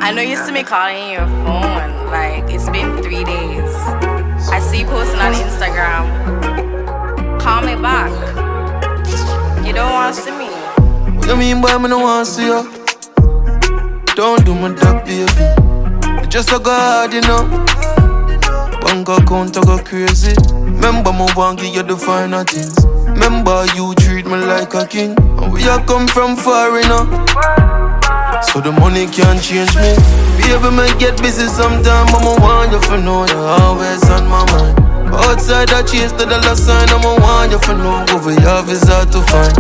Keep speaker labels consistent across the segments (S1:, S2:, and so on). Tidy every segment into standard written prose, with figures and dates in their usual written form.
S1: I know you see me calling your phone. Like, it's been 3 days. I see you posting on Instagram. Call me back. You don't want to see me.
S2: What you mean, boy, I don't want to see you? Don't do me that, baby. You just so hard, you know. Bank account, I go crazy. Remember, me want give you the finer things. Remember, you treat me like a king. And we are come from far, you know. So the money can't change me. Baby, me get busy sometime, but I want you to know you're always on my mind. Outside I chase the dollar sign, I want you to know over your visa to find.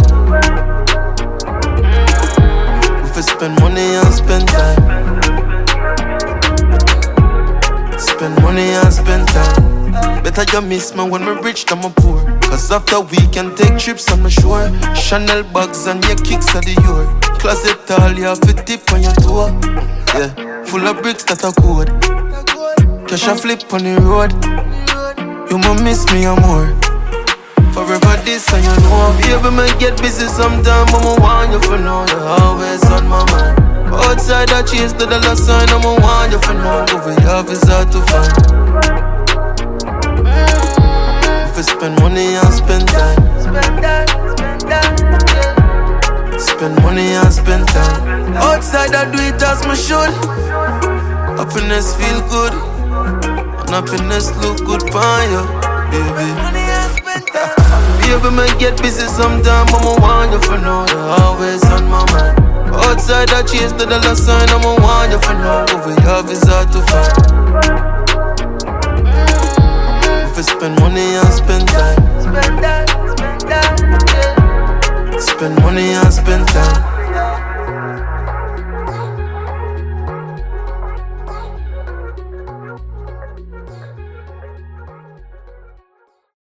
S2: If I spend money and spend time, spend money and spend time. Better you miss me when me rich than me poor. Cause after we can take trips on the shore. Chanel bags and your kicks are the yard. Closet tall, you have a tip on your toe. Yeah, full of bricks that are code. Cash a flip on the road. You might miss me or more. Forever this and you know. Baby, me get busy sometime, but I want you to know you're always on my mind. Outside I chase the dollar sign, I want you to know over your visa to find. If I spend money and spend time, spend money and spend time. Outside I do it as me should. Happiness feel good, and happiness look good for you, baby. Baby, me get busy sometime, but I want you to know you're always on my mind. Outside I chase the dollar sign, I want you to know over your visa to find. If I spend money and spend time, spend money and spend time.